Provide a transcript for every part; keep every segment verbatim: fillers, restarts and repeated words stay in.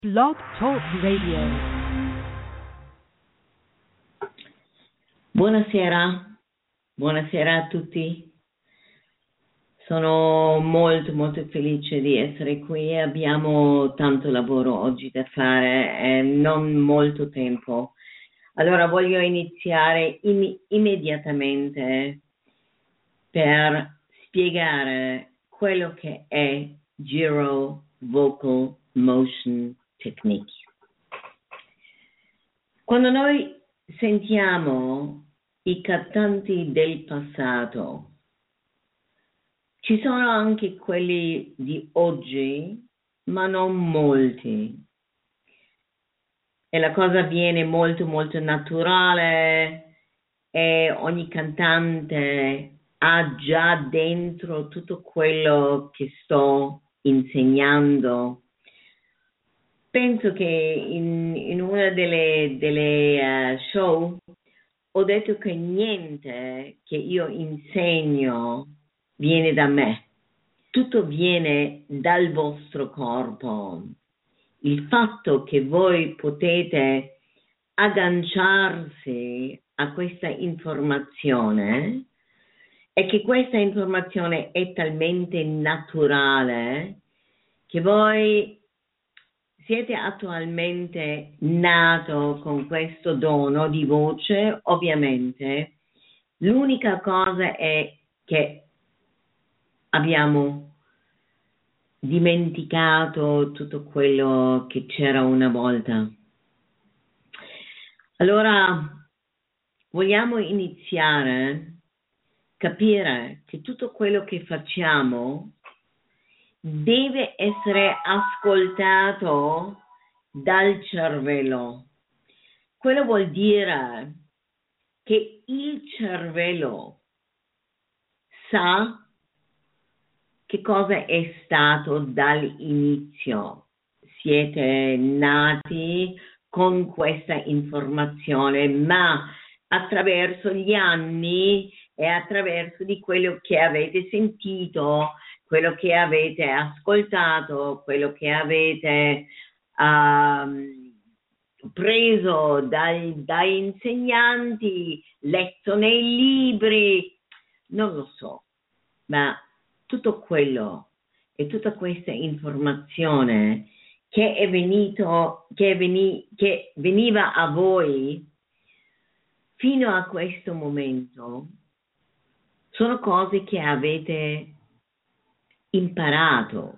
Blog Talk Radio. Buonasera, buonasera a tutti. Sono molto molto felice di essere qui. Abbiamo tanto lavoro oggi da fare e non molto tempo. Allora voglio iniziare in, immediatamente per spiegare quello che è Giro Vocal Motion Technique. Quando noi sentiamo i cantanti del passato, ci sono anche quelli di oggi, ma non molti. E la cosa viene molto molto naturale e ogni cantante ha già dentro tutto quello che sto insegnando. Penso che in, in una delle, delle uh, show ho detto che niente che io insegno viene da me, tutto viene dal vostro corpo. Il fatto che voi potete agganciarsi a questa informazione è che questa informazione è talmente naturale che voi siete attualmente nato con questo dono di voce. Ovviamente l'unica cosa è che abbiamo dimenticato tutto quello che c'era una volta. Allora vogliamo iniziare a capire che tutto quello che facciamo deve essere ascoltato dal cervello. Quello vuol dire che il cervello sa che cosa è stato dall'inizio. Siete nati con questa informazione, ma attraverso gli anni e attraverso di quello che avete sentito, quello che avete ascoltato, quello che avete um, preso dai, dai insegnanti, letto nei libri, non lo so, ma tutto quello e tutta questa informazione che è venuto, che, veni, che veniva a voi fino a questo momento sono cose che avete imparato.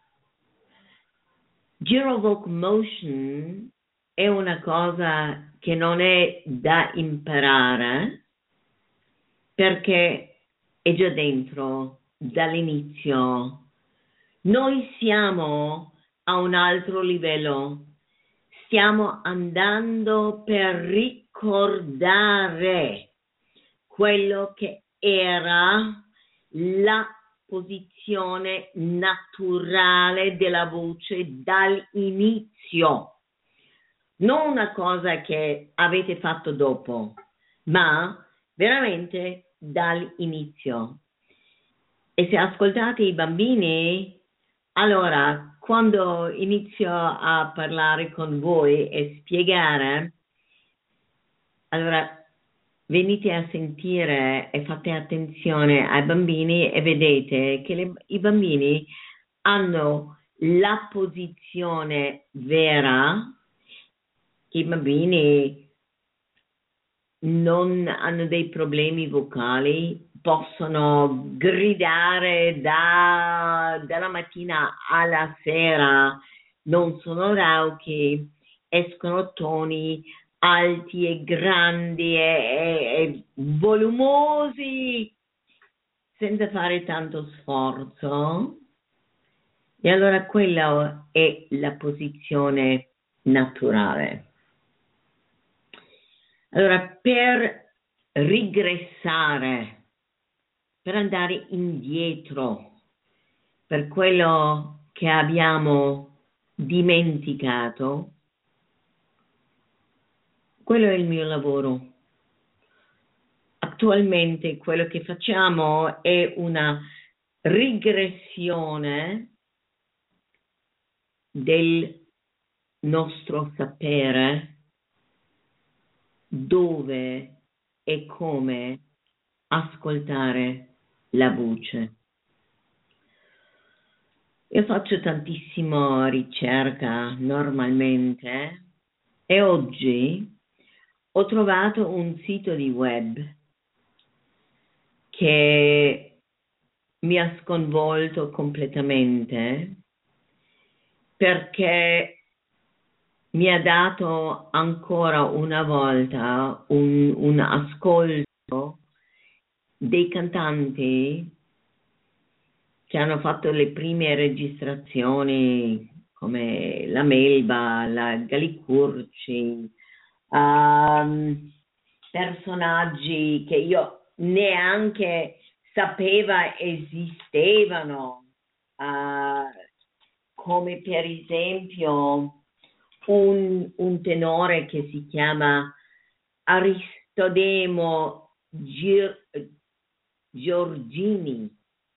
Giro Vocal Motion è una cosa che non è da imparare perché è già dentro dall'inizio. Noi siamo a un altro livello, stiamo andando per ricordare quello che era la posizione naturale della voce dall'inizio, non una cosa che avete fatto dopo, ma veramente dall'inizio. E se ascoltate i bambini, allora quando inizio a parlare con voi e spiegare, allora venite a sentire e fate attenzione ai bambini e vedete che le, i bambini hanno la posizione vera, che i bambini non hanno dei problemi vocali, possono gridare da, dalla mattina alla sera, non sono rauchi, escono toni alti e grandi e, e, e volumosi senza fare tanto sforzo. E allora quella è la posizione naturale. Allora, per rigressare, per andare indietro, per quello che abbiamo dimenticato, quello è il mio lavoro. Attualmente quello che facciamo è una rigressione del nostro sapere dove e come ascoltare la voce. Io faccio tantissima ricerca normalmente e oggi ho trovato un sito di web che mi ha sconvolto completamente perché mi ha dato ancora una volta un, un ascolto dei cantanti che hanno fatto le prime registrazioni come la Melba, la Galli-Curci, um, personaggi che io neanche sapeva esistevano, uh, come per esempio un, un tenore che si chiama Aristodemo Gir- Giorgini.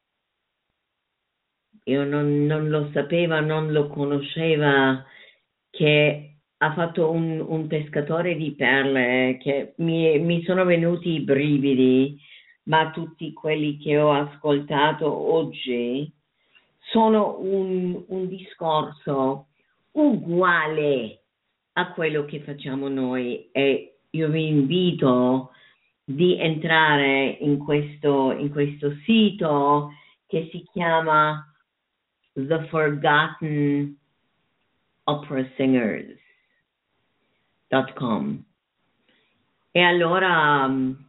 Io non, non lo sapeva, non lo conosceva, che ha fatto un, un pescatore di perle, che mi, mi sono venuti i brividi, ma tutti quelli che ho ascoltato oggi sono un, un discorso uguale a quello che facciamo noi, e io vi invito di entrare in questo, in questo sito che si chiama The Forgotten Opera Singers dot com. E allora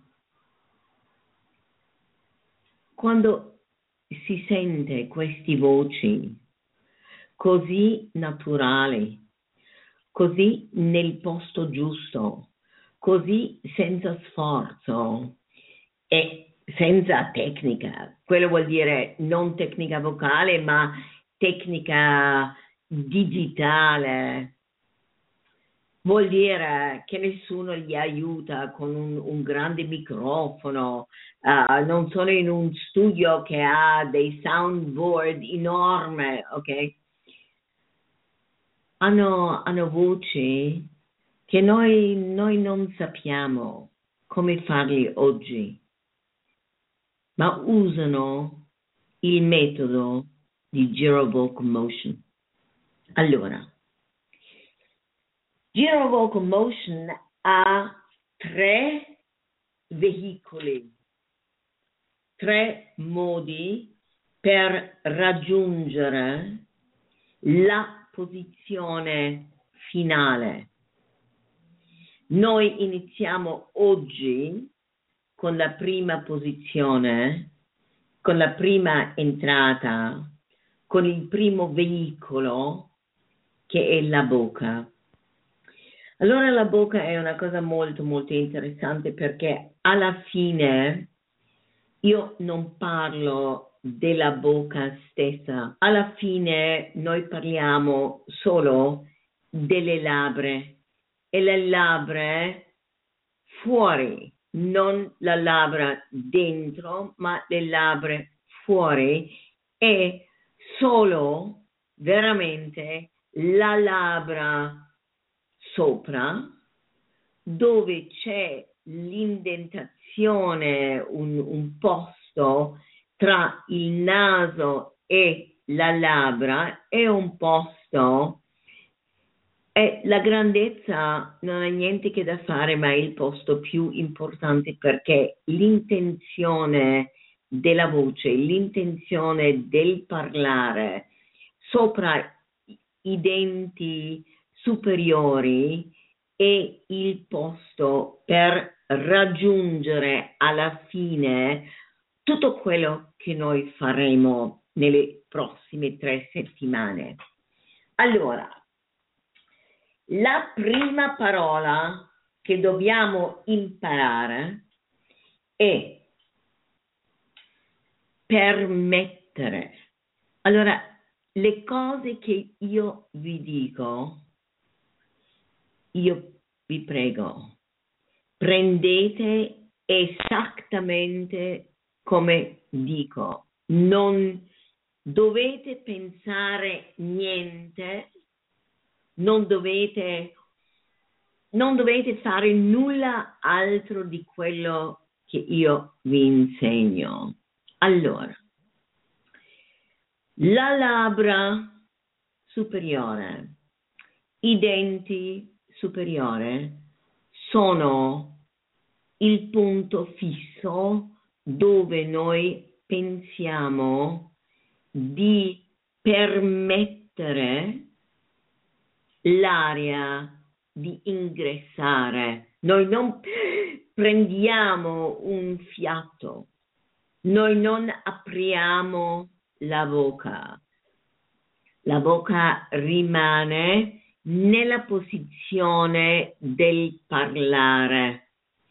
quando si sente queste voci così naturali, così nel posto giusto, così senza sforzo e senza tecnica, quello vuol dire non tecnica vocale ma tecnica digitale, vuol dire che nessuno gli aiuta con un, un grande microfono, uh, non sono in un studio che ha dei soundboard enormi, ok? Hanno, hanno voci che noi, noi non sappiamo come farli oggi, ma usano il metodo di Giro Vocal Motion. Allora, Giro Vocal Motion ha tre veicoli, tre modi per raggiungere la posizione finale. Noi iniziamo oggi con la prima posizione, con la prima entrata, con il primo veicolo che è la bocca. Allora la bocca è una cosa molto molto interessante perché alla fine io non parlo della bocca stessa, alla fine noi parliamo solo delle labbra e le labbra fuori, non la labbra dentro, ma le labbra fuori, e solo veramente la labbra sopra, dove c'è l'indentazione, un, un posto tra il naso e la labbra, è un posto, e la grandezza non ha niente che da fare, ma è il posto più importante perché l'intenzione della voce, l'intenzione del parlare sopra i denti superiori è il posto per raggiungere alla fine tutto quello che noi faremo nelle prossime tre settimane. Allora, la prima parola che dobbiamo imparare è permettere. Allora, le cose che io vi dico, io vi prego, prendete esattamente come dico, non dovete pensare niente, non dovete, non dovete fare nulla altro di quello che io vi insegno. Allora, la labbra superiore, i denti superiori sono il punto fisso dove noi pensiamo di permettere l'aria di ingressare. Noi non prendiamo un fiato, noi non apriamo la bocca. La bocca rimane nella posizione del parlare.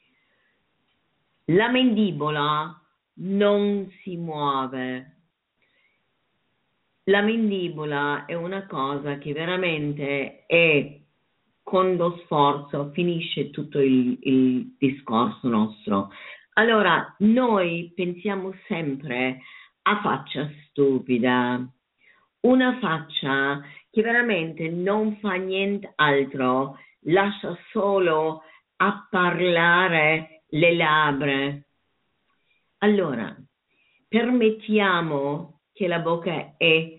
La mandibola non si muove. La mandibola è una cosa che veramente è, con lo sforzo finisce tutto il, il discorso nostro. Allora, noi pensiamo sempre a faccia stupida, una faccia che veramente non fa nient'altro, lascia solo a parlare le labbra. Allora, permettiamo che la bocca è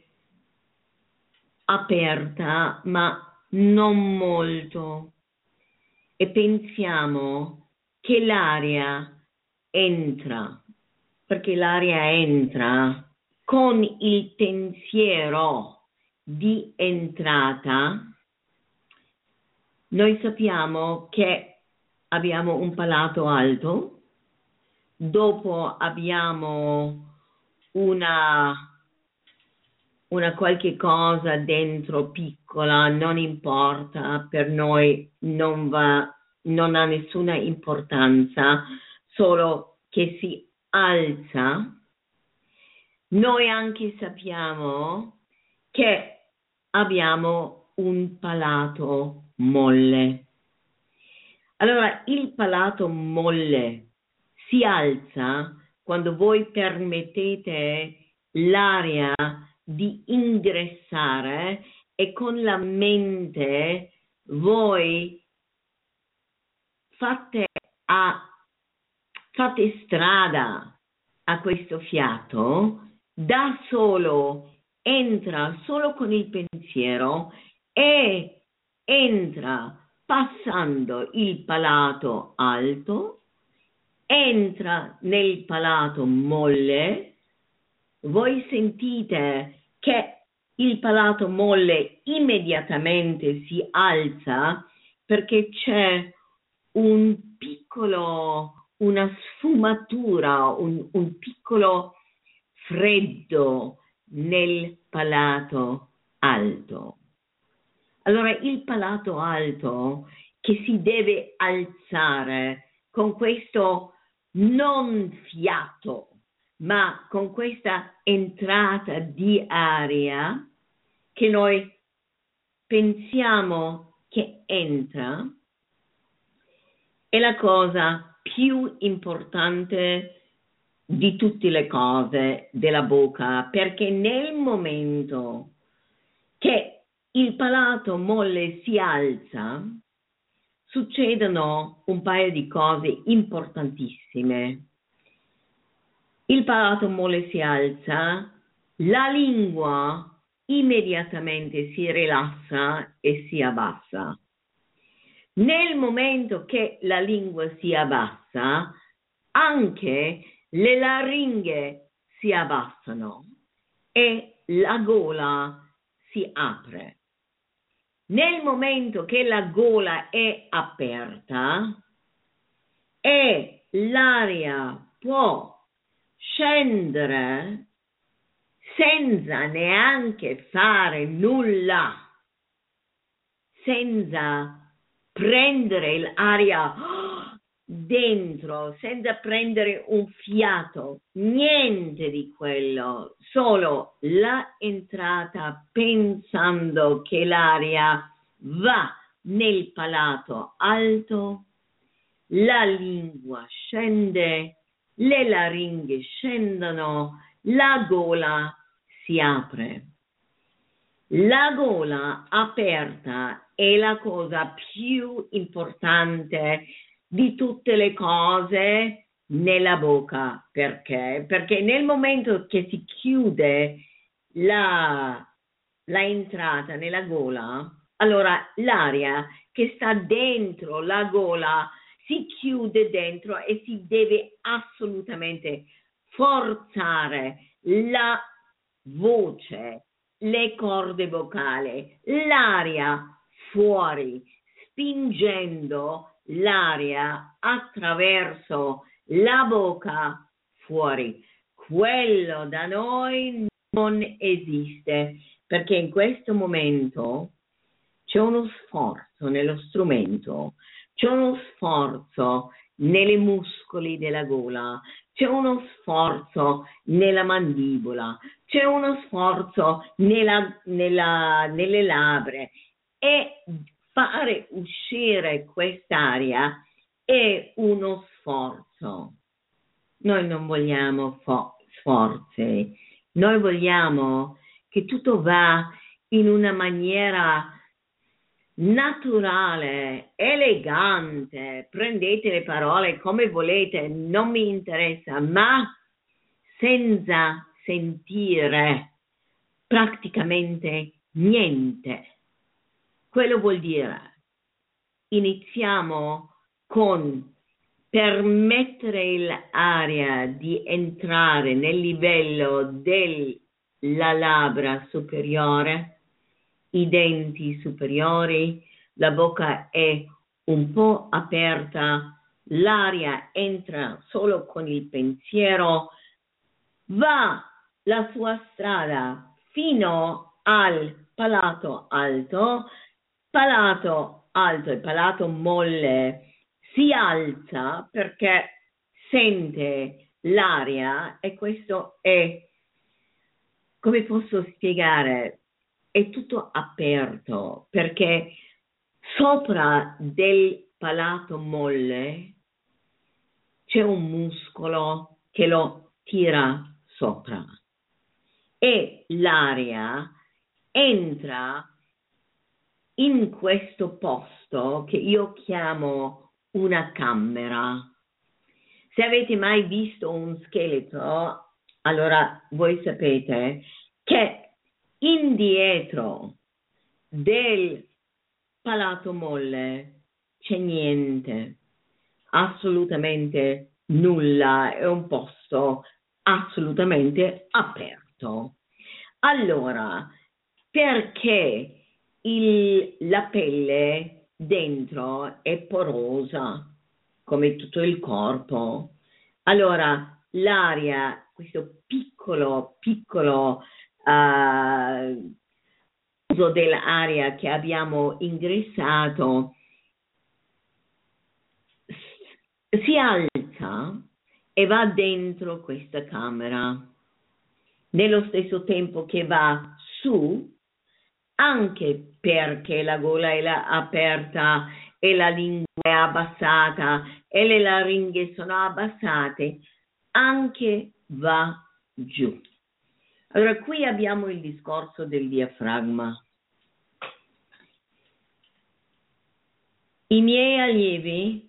aperta, ma non molto, e pensiamo che l'aria entra, perché l'aria entra con il pensiero di entrata. Noi sappiamo che abbiamo un palato alto, dopo abbiamo una una qualche cosa dentro piccola, non importa, per noi non va, non ha nessuna importanza, solo che si alza. Noi anche sappiamo che abbiamo un palato molle. Allora, il palato molle si alza quando voi permettete l'aria di ingressare e con la mente voi fate, a, fate strada a questo fiato, da solo entra solo con il pensiero e entra passando il palato alto, entra nel palato molle. Voi sentite che il palato molle immediatamente si alza perché c'è un piccolo, una sfumatura, un, un piccolo freddo nel palato alto. Allora il palato alto che si deve alzare con questo non fiato, ma con questa entrata di aria che noi pensiamo che entra, è la cosa più importante di tutte le cose della bocca, perché nel momento che il palato molle si alza, succedono un paio di cose importantissime. Il palato molle si alza, la lingua immediatamente si rilassa e si abbassa. Nel momento che la lingua si abbassa, anche le laringhe si abbassano e la gola si apre. Nel momento che la gola è aperta e l'aria può scendere senza neanche fare nulla, senza prendere l'aria dentro, senza prendere un fiato, niente di quello, solo la entrata pensando che l'aria va nel palato alto, la lingua scende, le laringhe scendono, la gola si apre. La gola aperta è la cosa più importante di tutte le cose nella bocca. Perché? Perché nel momento che si chiude la, la entrata nella gola, allora l'aria che sta dentro la gola si chiude dentro e si deve assolutamente forzare la voce, le corde vocali, l'aria fuori, spingendo l'aria attraverso la bocca fuori. Quello da noi non esiste, perché in questo momento c'è uno sforzo nello strumento, c'è uno sforzo nei muscoli della gola, c'è uno sforzo nella mandibola, c'è uno sforzo nella, nella, nelle labbra, e fare uscire quest'aria è uno sforzo. Noi non vogliamo fo- sforzi, noi vogliamo che tutto va in una maniera naturale, elegante. Prendete le parole come volete, non mi interessa, ma senza sentire praticamente niente. Quello vuol dire iniziamo con permettere l'aria di entrare nel livello della labbra superiore, i denti superiori, la bocca è un po' aperta, l'aria entra solo con il pensiero, va la sua strada fino al palato alto, palato alto e palato molle si alza perché sente l'aria, e questo è, come posso spiegare, è tutto aperto, perché sopra del palato molle c'è un muscolo che lo tira sopra e l'aria entra in questo posto che io chiamo una camera. Se avete mai visto un scheletro, allora voi sapete che indietro del palato molle c'è niente, assolutamente nulla, è un posto assolutamente aperto. Allora, perché il, la pelle dentro è porosa, come tutto il corpo, allora l'aria, questo piccolo, piccolo uh, uso dell'aria che abbiamo ingressato si alza e va dentro questa camera, nello stesso tempo che va su, anche perché la gola è la aperta e la lingua è abbassata e le laringhe sono abbassate, anche va giù. Allora qui abbiamo il discorso del diaframma. I miei allievi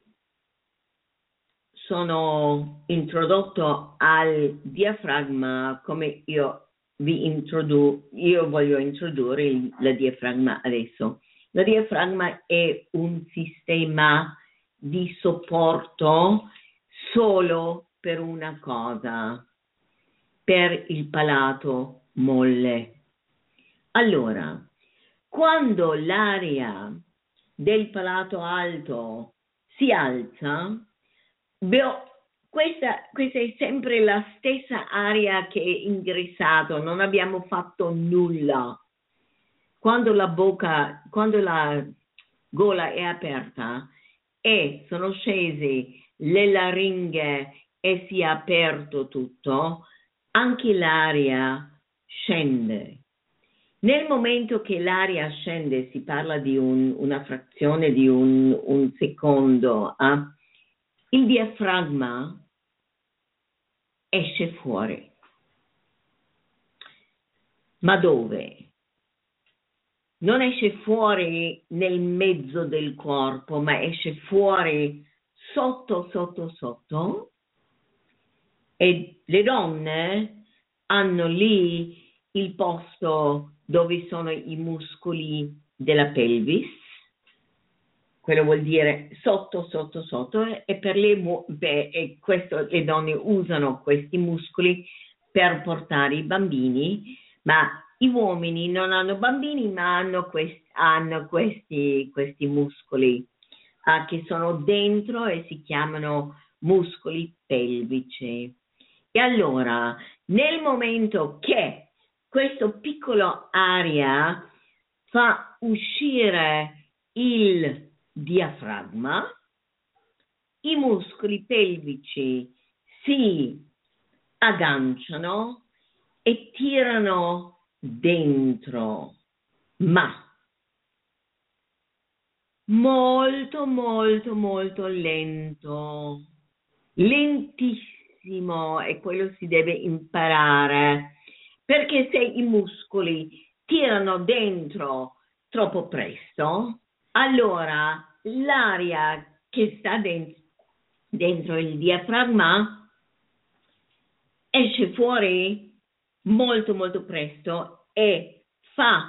sono introdotto al diaframma come io vi introdu- io voglio introdurre il, la diaframma adesso. La diaframma è un sistema di supporto solo per una cosa, per il palato molle. Allora, quando l'aria del palato alto si alza, beh, questa, questa è sempre la stessa aria che è ingressato, non abbiamo fatto nulla. Quando la bocca, quando la gola è aperta e sono scesi le laringhe e si è aperto tutto, anche l'aria scende. Nel momento che l'aria scende, si parla di un, una frazione di un, un secondo, eh? Il diaframma esce fuori. Ma dove? non esce fuori nel mezzo del corpo, ma esce fuori sotto, sotto, sotto, e le donne hanno lì il posto dove sono i muscoli della pelvis, quello vuol dire sotto, sotto, sotto, e per le, beh, e questo, le donne usano questi muscoli per portare i bambini, ma i uomini non hanno bambini, ma hanno, questi, hanno questi, questi muscoli uh, che sono dentro e si chiamano muscoli pelvici. E allora, nel momento che questo piccolo aria fa uscire il diaframma, i muscoli pelvici si agganciano e tirano dentro, ma molto molto molto lento, lentissimo, e quello si deve imparare, perché se i muscoli tirano dentro troppo presto, allora l'aria che sta dentro, dentro il diaframma esce fuori molto molto presto e fa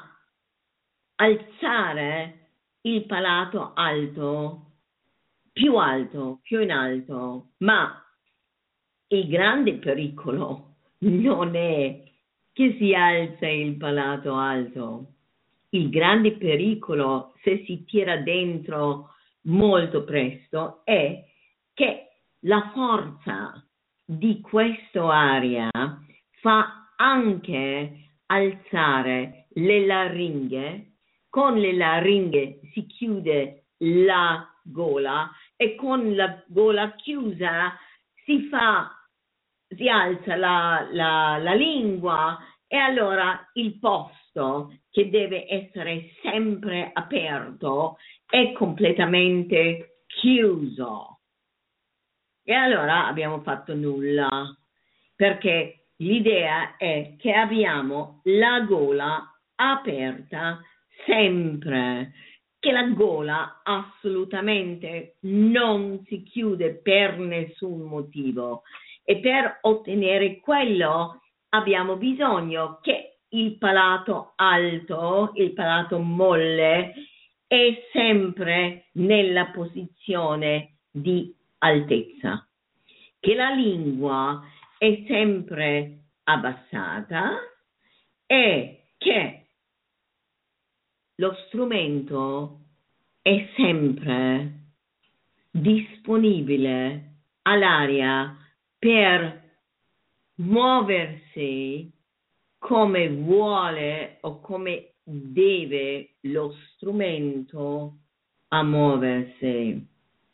alzare il palato alto, più alto, più in alto, ma il grande pericolo non è che si alza il palato alto. Il grande pericolo, se si tira dentro molto presto, è che la forza di questa aria fa anche alzare le laringhe. Con le laringhe si chiude la gola e con la gola chiusa si fa, si alza la, la, la lingua, e allora il posto che deve essere sempre aperto è completamente chiuso. E allora abbiamo fatto nulla, perché l'idea è che abbiamo la gola aperta sempre, che la gola assolutamente non si chiude per nessun motivo, e per ottenere quello abbiamo bisogno che il palato alto, il palato molle, è sempre nella posizione di altezza, che la lingua è sempre abbassata e che lo strumento è sempre disponibile all'aria per muoversi come vuole o come deve lo strumento a muoversi.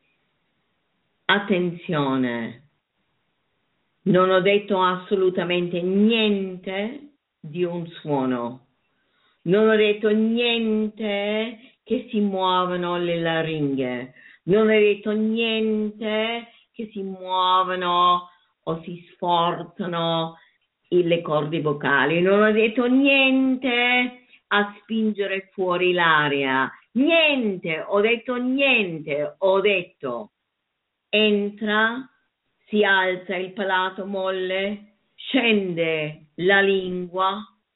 Attenzione, non ho detto assolutamente niente di un suono, non ho detto niente che si muovono le laringhe, non ho detto niente che si muovono o si sforzano le corde vocali, non ho detto niente a spingere fuori l'aria, niente, ho detto niente, ho detto entra, si alza il palato molle, scende la lingua,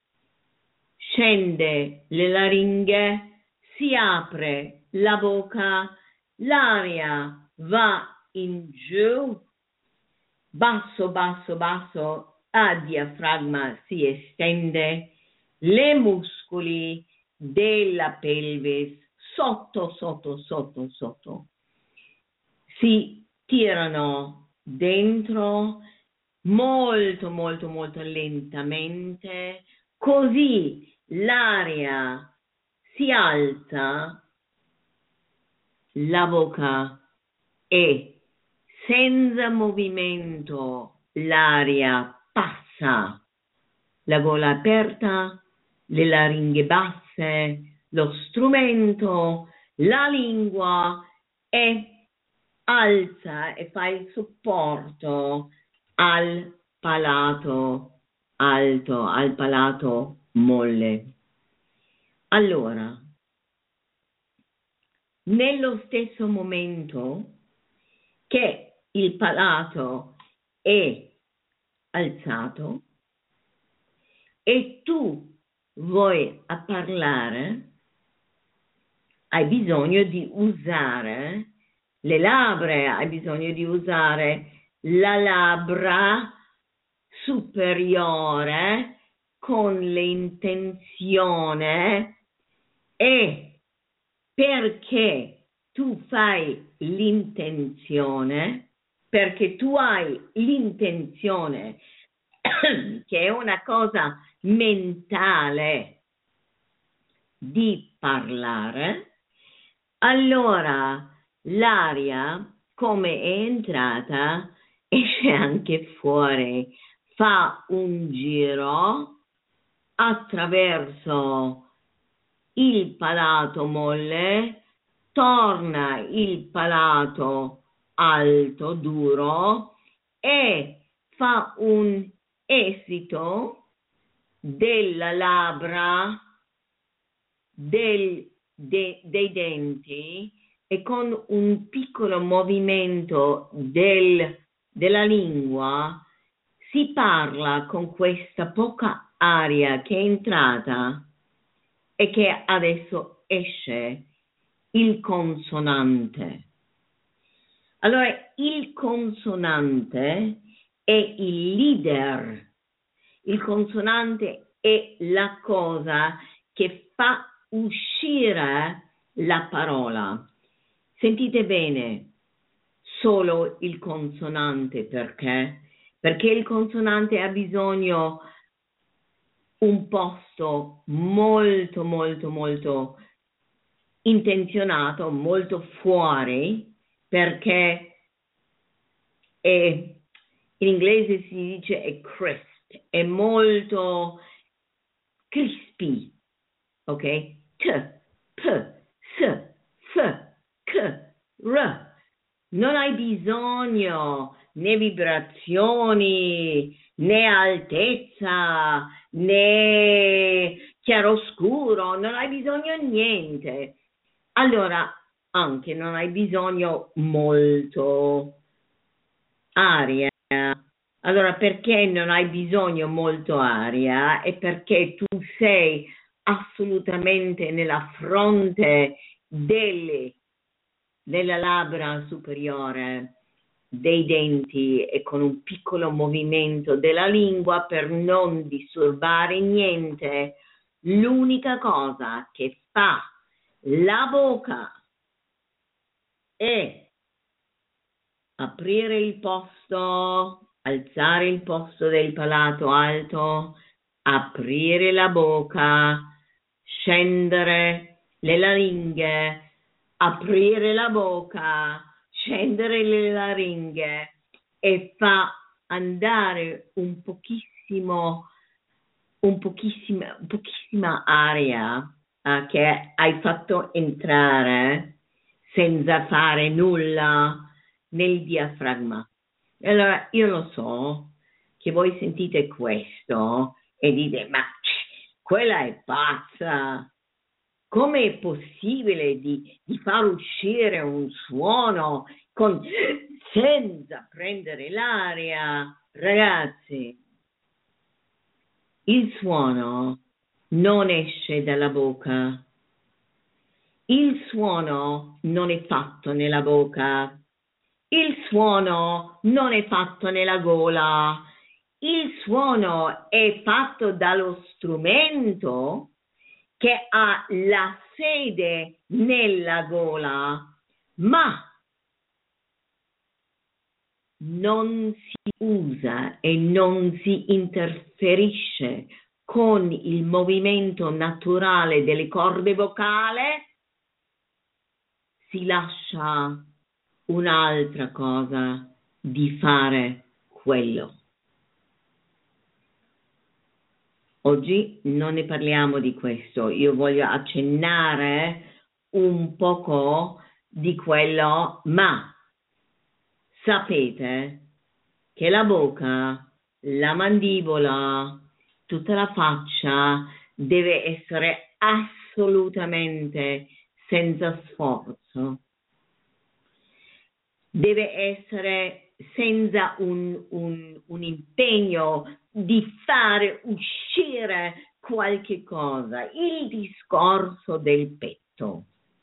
scende le laringhe, si apre la bocca, l'aria va in giù, basso, basso, basso, a diaframma si estende, le muscoli della pelvis sotto, sotto, sotto, sotto si tirano dentro molto, molto, molto lentamente, così l'aria si alza, la bocca è senza movimento, l'aria passa, la gola aperta, le laringhe basse, lo strumento, la lingua, e alza e fa il supporto al palato alto, al palato molle. Allora, nello stesso momento che il palato è alzato e tu vuoi a parlare, hai bisogno di usare le labbra, hai bisogno di usare la labbra superiore con l'intenzione, e perché tu fai l'intenzione, perché tu hai l'intenzione che è una cosa mentale di parlare, allora l'aria, come è entrata, esce anche fuori, fa un giro attraverso il palato molle, torna il palato alto, duro, e fa un esito della labbra, del, de, dei denti, e con un piccolo movimento del, della lingua si parla con questa poca aria che è entrata e che adesso esce, il consonante. Allora, il consonante è il leader, il consonante è la cosa che fa uscire la parola. Sentite bene, solo il consonante, perché? Perché il consonante ha bisogno un posto molto molto molto intenzionato, molto fuori, perché è, in inglese si dice è crisp, è molto crispy, ok? T, P, S, F, K, R. Non hai bisogno né vibrazioni, né altezza, né chiaroscuro, non hai bisogno di niente. Allora, anche non hai bisogno molto aria. Allora, perché non hai bisogno molto aria? È perché tu sei assolutamente nella fronte delle, della labbra superiore, dei denti, e con un piccolo movimento della lingua per non disturbare niente. L'unica cosa che fa la bocca è aprire il posto, alzare il posto del palato alto, aprire la bocca, scendere le laringhe, aprire la bocca, scendere le laringhe, e fa andare un pochissimo, un pochissima, pochissima aria uh, che hai fatto entrare senza fare nulla nel diaframma. Allora io lo so che voi sentite questo e dite: ma quella è pazza, come è possibile di, di far uscire un suono con, senza prendere l'aria? Ragazzi, il suono non esce dalla bocca, il suono non è fatto nella bocca, il suono non è fatto nella gola, il suono è fatto dallo strumento che ha la sede nella gola, ma non si usa e non si interferisce con il movimento naturale delle corde vocali, si lascia un'altra cosa di fare quello. Oggi non ne parliamo di questo, io voglio accennare un poco di quello, ma sapete che la bocca, la mandibola, tutta la faccia deve essere assolutamente senza sforzo, deve essere senza un, un, un impegno di fare uscire qualche cosa. Il discorso del petto.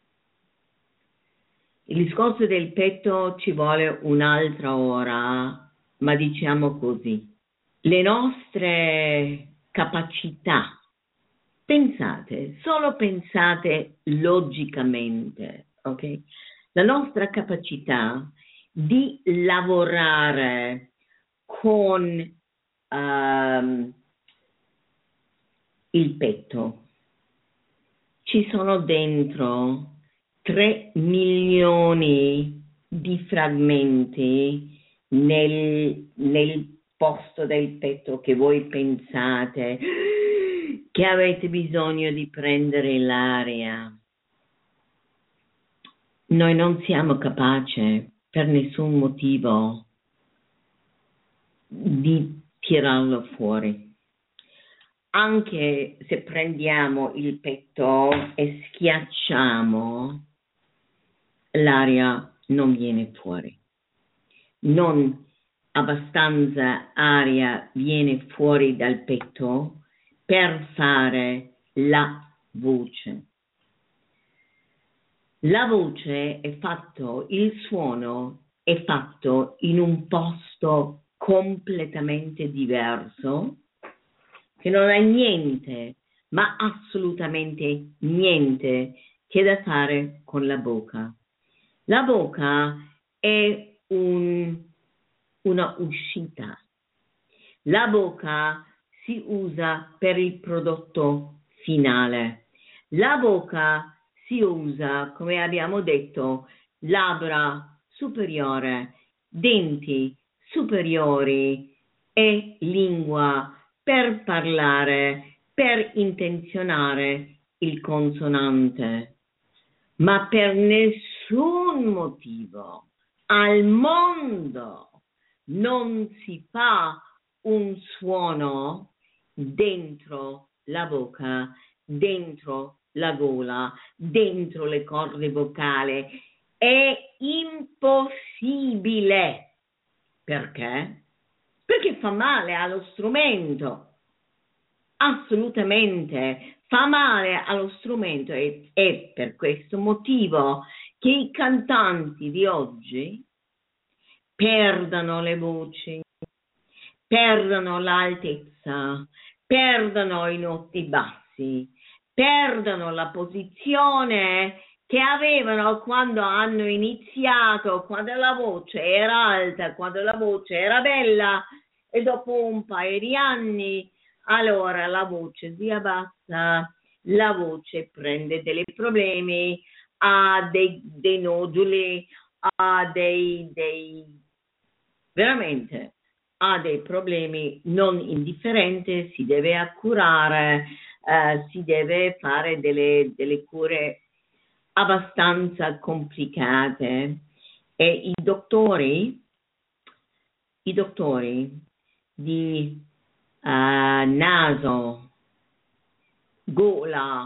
Il discorso del petto ci vuole un'altra ora, ma diciamo così. Le nostre capacità, pensate, solo pensate logicamente, ok? La nostra capacità di lavorare con um, il petto. Ci sono dentro tre milioni di frammenti nel, nel posto del petto che voi pensate che avete bisogno di prendere l'aria. Noi non siamo capaci per nessun motivo di tirarlo fuori. Anche se prendiamo il petto e schiacciamo, l'aria non viene fuori. Non abbastanza aria viene fuori dal petto per fare la voce. La voce è fatto, il suono è fatto in un posto completamente diverso, che non ha niente, ma assolutamente niente che da fare con la bocca. La bocca è un, una uscita. La bocca si usa per il prodotto finale. La bocca si usa, come abbiamo detto, labbra superiore, denti superiori e lingua per parlare, per intenzionare il consonante. Ma per nessun motivo al mondo non si fa un suono dentro la bocca, dentro la gola, dentro le corde vocali. È impossibile. Perché? Perché fa male allo strumento. Assolutamente fa male allo strumento e è per questo motivo che i cantanti di oggi perdono le voci, perdono l'altezza, perdono i noti bassi, perdono la posizione che avevano quando hanno iniziato, quando la voce era alta, quando la voce era bella, e dopo un paio di anni allora la voce si abbassa, la voce prende dei problemi, ha dei, dei noduli, ha dei, dei veramente ha dei problemi non indifferenti, si deve accurare, eh, si deve fare delle, delle cure abbastanza complicate e i dottori, i dottori di uh, naso, gola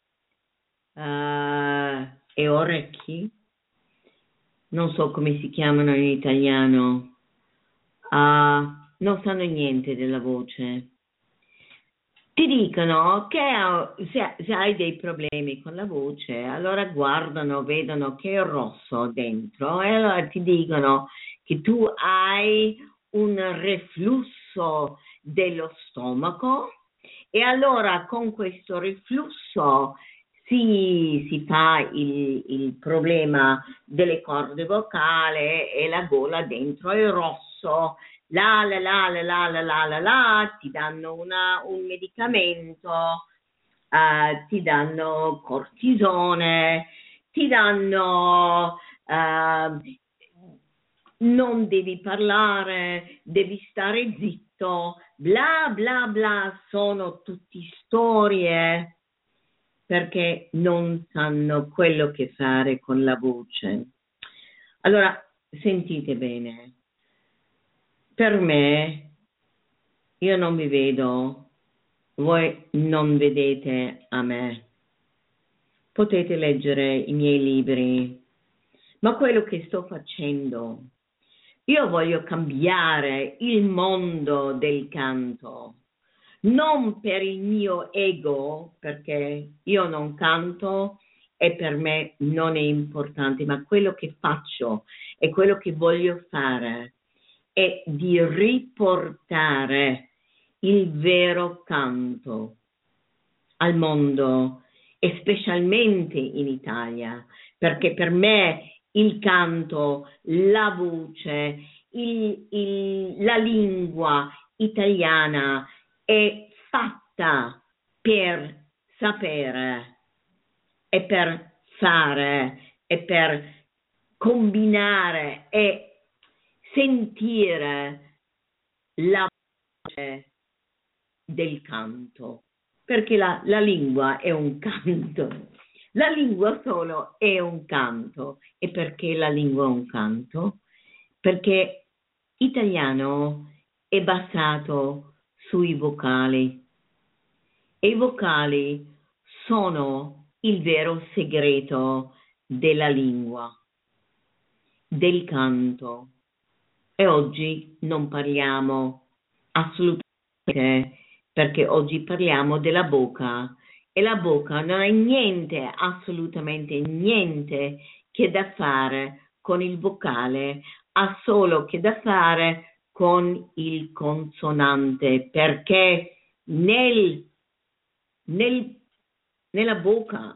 uh, e orecchi, non so come si chiamano in italiano, uh, non sanno niente della voce. Ti dicono che se, se hai dei problemi con la voce, allora guardano, vedono che è rosso dentro e allora ti dicono che tu hai un reflusso dello stomaco e allora con questo reflusso si, si fa il, il problema delle corde vocali e la gola dentro è rosso. La la la la la la la la la, ti danno una, un medicamento, uh, ti danno cortisone, ti danno uh, non devi parlare, devi stare zitto, bla bla bla, sono tutte storie perché non sanno quello che fare con la voce. Allora, sentite bene. Per me, io non vi vedo, voi non vedete a me. potete leggere i miei libri, ma quello che sto facendo, io voglio cambiare il mondo del canto, non per il mio ego, perché io non canto e per me non è importante, ma quello che faccio e quello che voglio fare è di riportare il vero canto al mondo e specialmente in Italia, perché per me il canto, la voce, il, il, la lingua italiana è fatta per sapere e per fare e per combinare e sentire la voce del canto, perché la, la lingua è un canto, la lingua solo è un canto. E perché la lingua è un canto? Perché italiano è basato sui vocali e i vocali sono il vero segreto della lingua, del canto. E oggi non parliamo assolutamente, perché oggi parliamo della bocca e la bocca non ha niente, assolutamente niente che da fare con il vocale, ha solo che da fare con il consonante, perché nel, nel, nella bocca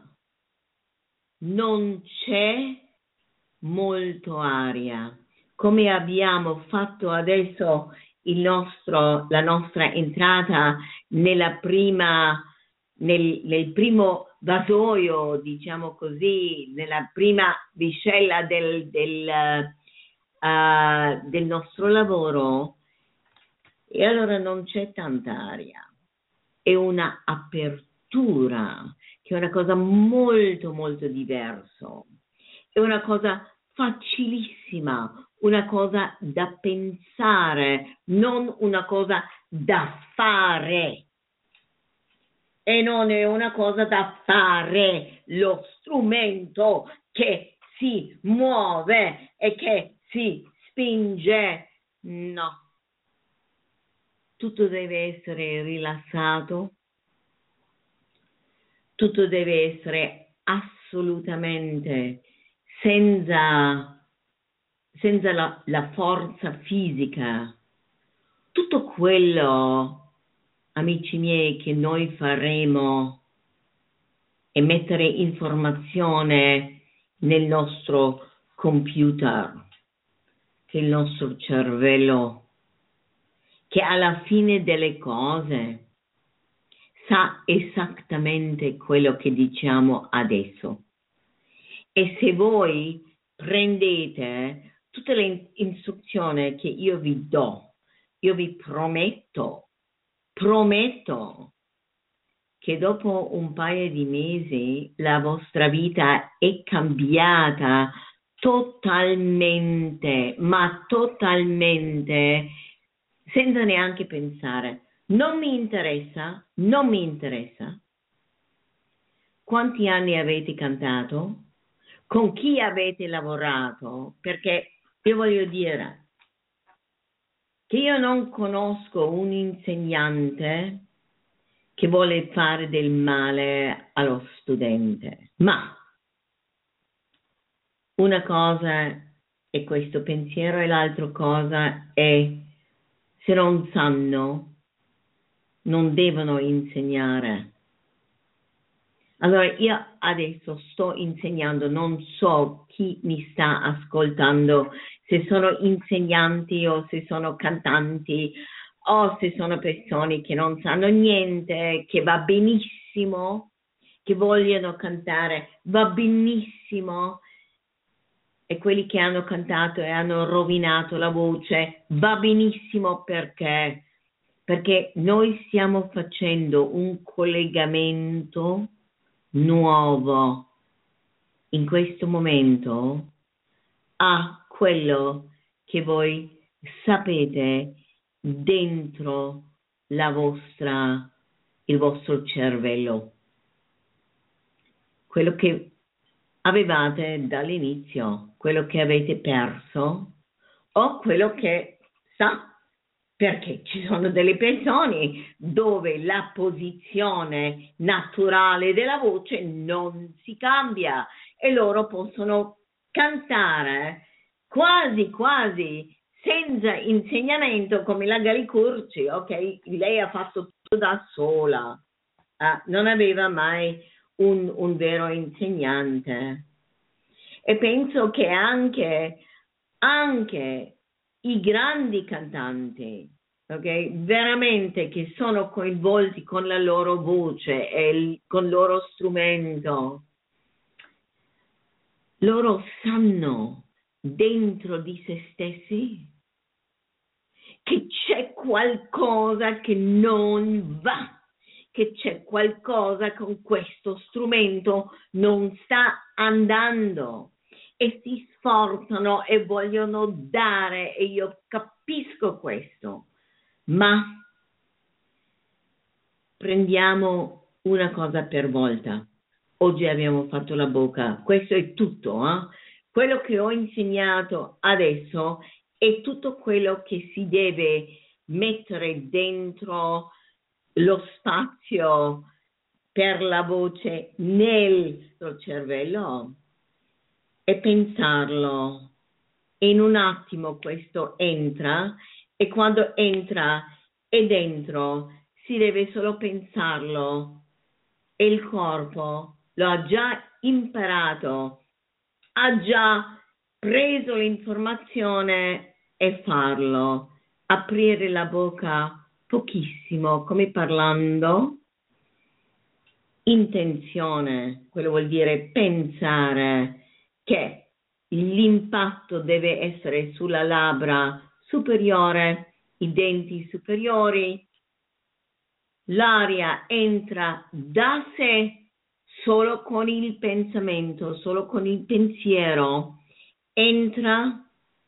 non c'è molto aria, come abbiamo fatto adesso il nostro, la nostra entrata nella prima, nel, nel primo vasoio, diciamo così, nella prima viscella del, del, uh, del nostro lavoro, e allora non c'è tanta aria, è una apertura, che è una cosa molto molto diversa, è una cosa facilissima, una cosa da pensare, non una cosa da fare. E non è una cosa da fare, lo strumento che si muove e che si spinge. No. Tutto deve essere rilassato, tutto deve essere assolutamente senza, senza la, la forza fisica. Tutto quello, amici miei, che noi faremo è mettere informazione nel nostro computer, che è il nostro cervello, che alla fine delle cose sa esattamente quello che diciamo adesso. E se voi prendete tutte le istruzioni che io vi do, io vi prometto, prometto che dopo un paio di mesi la vostra vita è cambiata totalmente, ma totalmente, senza neanche pensare. Non mi interessa, non mi interessa. Quanti anni avete cantato? Con chi avete lavorato? Perché io voglio dire che io non conosco un insegnante che vuole fare del male allo studente, ma una cosa è questo pensiero e l'altra cosa è se non sanno, non devono insegnare. Allora io adesso sto insegnando, non so chi mi sta ascoltando, se sono insegnanti o se sono cantanti o se sono persone che non sanno niente, che va benissimo, che vogliono cantare, va benissimo, e quelli che hanno cantato e hanno rovinato la voce, va benissimo perché, perché noi stiamo facendo un collegamento nuovo in questo momento a quello che voi sapete dentro la vostra, il vostro cervello. quello che avevate dall'inizio, quello che avete perso o quello che sa, perché ci sono delle persone dove la posizione naturale della voce non si cambia e loro possono cantare quasi quasi senza insegnamento come la Gali Curci, ok? Lei ha fatto tutto da sola, eh, non aveva mai un, un vero insegnante. E penso che anche, anche i grandi cantanti, ok, veramente che sono coinvolti con la loro voce e il, con il loro strumento, loro sanno dentro di se stessi che c'è qualcosa che non va, che c'è qualcosa con questo strumento non sta andando e si sforzano e vogliono dare, e io capisco questo, ma prendiamo una cosa per volta. Oggi abbiamo fatto la bocca, questo è tutto, eh? Quello che ho insegnato adesso è tutto quello che si deve mettere dentro lo spazio per la voce nel cervello e pensarlo. In un attimo questo entra e quando entra è dentro si deve solo pensarlo e il corpo lo ha già imparato, ha già preso l'informazione e farlo. Aprire la bocca pochissimo, come parlando. Intenzione, quello vuol dire pensare che l'impatto deve essere sulla labbra superiore, i denti superiori, l'aria entra da sé solo con il pensamento, solo con il pensiero, entra,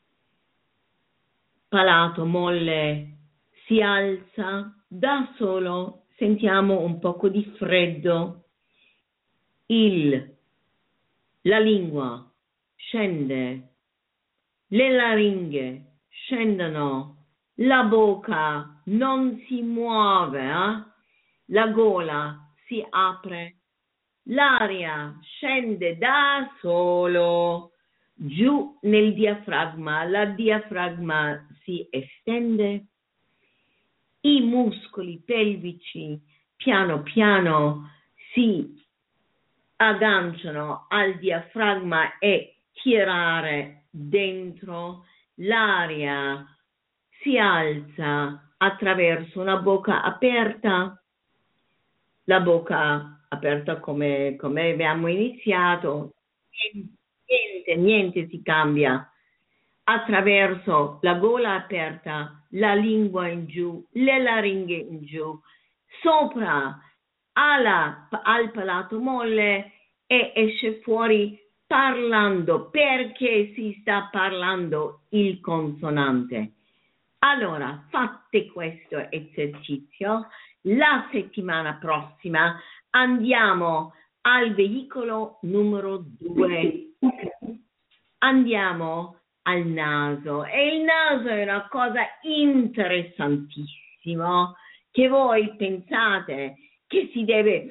palato molle, si alza da solo, sentiamo un poco di freddo, il, la lingua scende, le laringhe scendono, la bocca non si muove, eh? La gola si apre, l'aria scende da solo giù nel diafragma, la diafragma si estende, i muscoli pelvici piano piano si agganciano al diafragma e tirare dentro, l'aria si alza attraverso una bocca aperta, la bocca aperta come, come abbiamo iniziato, niente, niente si cambia, attraverso la gola aperta, la lingua in giù, le laringhe in giù, sopra alla, al palato molle e esce fuori parlando perché si sta parlando il consonante. Allora, fate questo esercizio, la settimana prossima andiamo al veicolo numero due. Andiamo al naso e il naso è una cosa interessantissima che voi pensate che si deve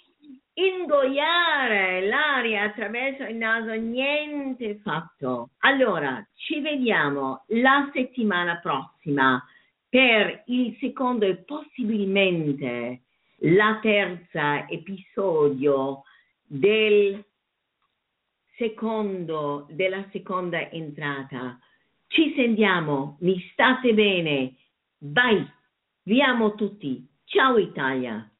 ingoiare l'aria attraverso il naso, niente fatto. Allora, ci vediamo la settimana prossima per il secondo e possibilmente la terza episodio del secondo, della seconda entrata. Ci sentiamo, mi state bene, vai, vi amo tutti, ciao Italia!